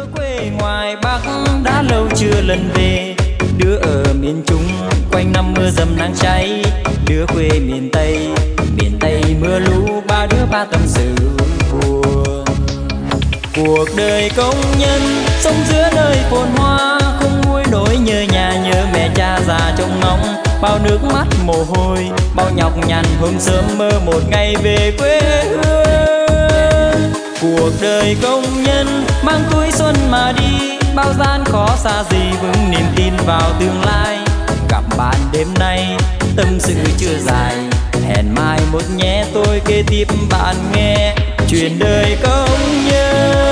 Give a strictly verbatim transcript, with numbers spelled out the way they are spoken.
Đứa quê ngoài Bắc đã lâu chưa lần về, đứa ở miền Trung quanh năm mưa dầm nắng cháy, đứa quê miền Tây miền Tây mưa lũ, ba đứa ba tâm sự buồn. Cuộc đời công nhân sống giữa nơi phồn hoa, không nguôi nỗi nhớ nhà nhớ mẹ cha già trông ngóng, bao nước mắt mồ hôi bao nhọc nhằn hôm sớm mơ một ngày về quê hương. Cuộc đời công nhân mang túi xuân mà đi, bao gian khó xa gì vững niềm tin vào tương lai. Gặp bạn đêm nay tâm sự chưa dài, hẹn mai một nhé tôi kể tiếp bạn nghe chuyện đời công nhân.